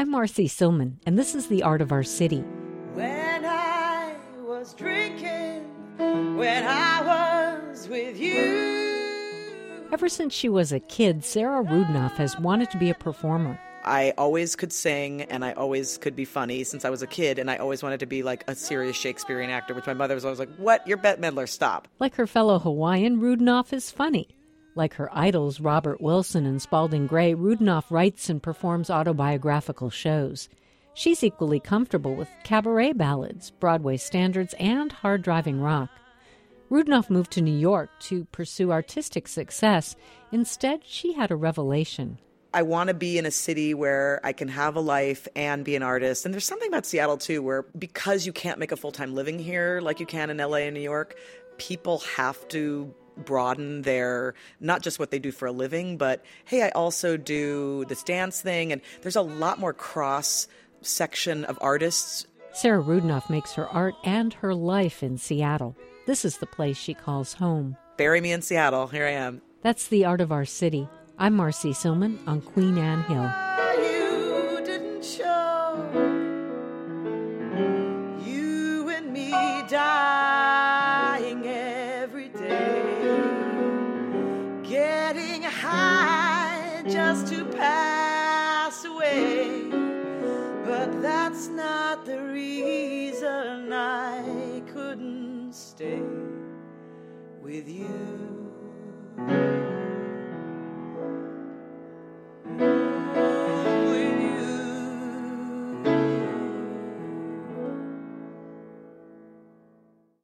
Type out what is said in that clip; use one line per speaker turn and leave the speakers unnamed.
I'm Marcy Silman, and this is The Art of Our City.
When I was drinking, when I was with you.
Ever since she was a kid, Sarah Rudnoff has wanted to be a performer.
I always could sing, and I always could be funny since I was a kid, and I always wanted to be like a serious Shakespearean actor, which my mother was always like, "What? You're Bette Midler, stop."
Like her fellow Hawaiian, Rudnoff is funny. Like her idols Robert Wilson and Spalding Gray, Rudnoff writes and performs autobiographical shows. She's equally comfortable with cabaret ballads, Broadway standards, and hard-driving rock. Rudnoff moved to New York to pursue artistic success. Instead, she had a revelation.
I want to be in a city where I can have a life and be an artist. And there's something about Seattle, too, where because you can't make a full-time living here like you can in LA and New York, people have to broaden their, not just what they do for a living, but, hey, I also do this dance thing. And there's a lot more cross-section of artists.
Sarah Rudnoff makes her art and her life in Seattle. This is the place she calls home.
Bury me in Seattle. Here I am.
That's The Art of Our City. I'm Marcy Silman on Queen Anne Hill.
You didn't show. You and me dying every day. Getting high just to pass away. But that's not the reason I couldn't stay with you.